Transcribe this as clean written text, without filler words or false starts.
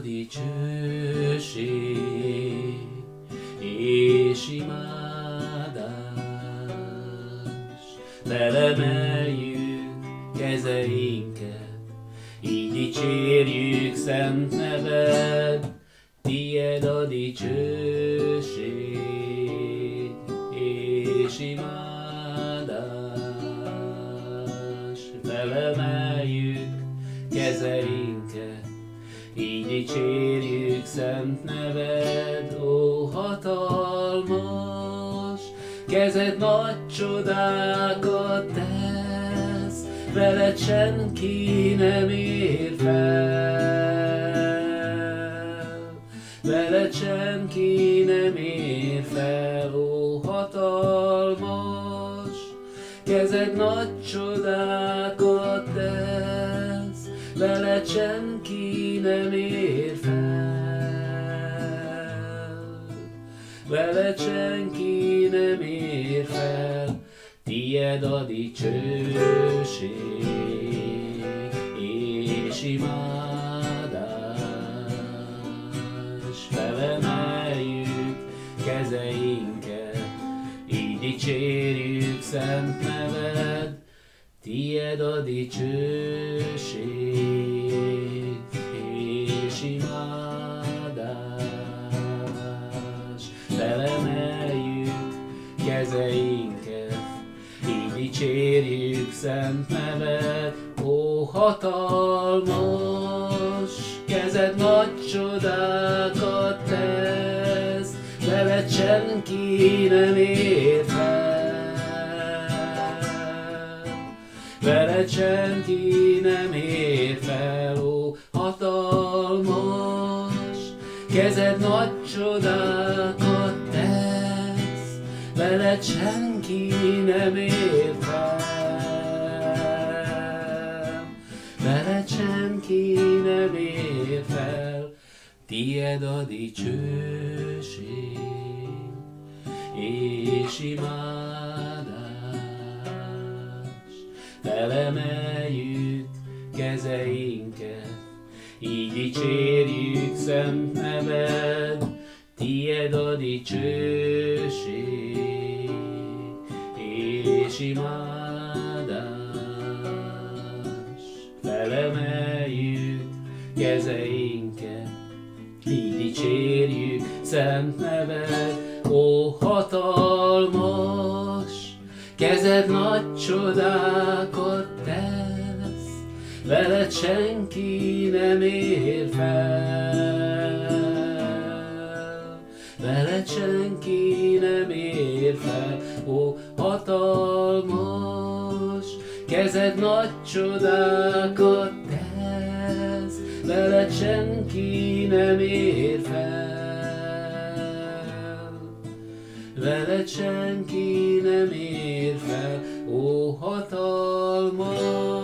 dicsőség és imádás. Felemeljük kezeinket, így dicsérjük szent neved, tied a dicsőség és imádás. Felemeljük kezeinket, így dicsérjük szent neved, ó hatalmas, kezed nagy csodákat tesz, veled senki nem ér fel, veled senki nem ér fel, ó hatalmas, kezed nagy csodákat tesz, veled senki nem ér fel, veled senki nem ér fel, tied a dicsőség és imádás. Felemeljük kezeinket, így dicsérjük szent neved, tied a dicsőség és imádás. Felemeljük kezeinket, így dicsérjük szent neved, ó hatalmas, kezed nagy csodákat tesz, veled senki nem ér fel, veled senki nem ér fel, ó hatalmas, kezed nagy csodákat tesz, veled senki nem ér fel, veled senki nem ér fel, tied a dicsőség és imádás. Felemeljük kezeinket, így dicsérjük szent neved, tied a dicsőség és imádás. Felemeljük kezeinket, így dicsérjük szent neved, ó hatalmas, kezed nagy csodákat tesz, veled senki nem ér fel, veled senki nem ér fel, ó hatalmas, kezed nagy csodákat tesz, veled senki nem ér fel, veled senki nem ér fel, ó hatalmas,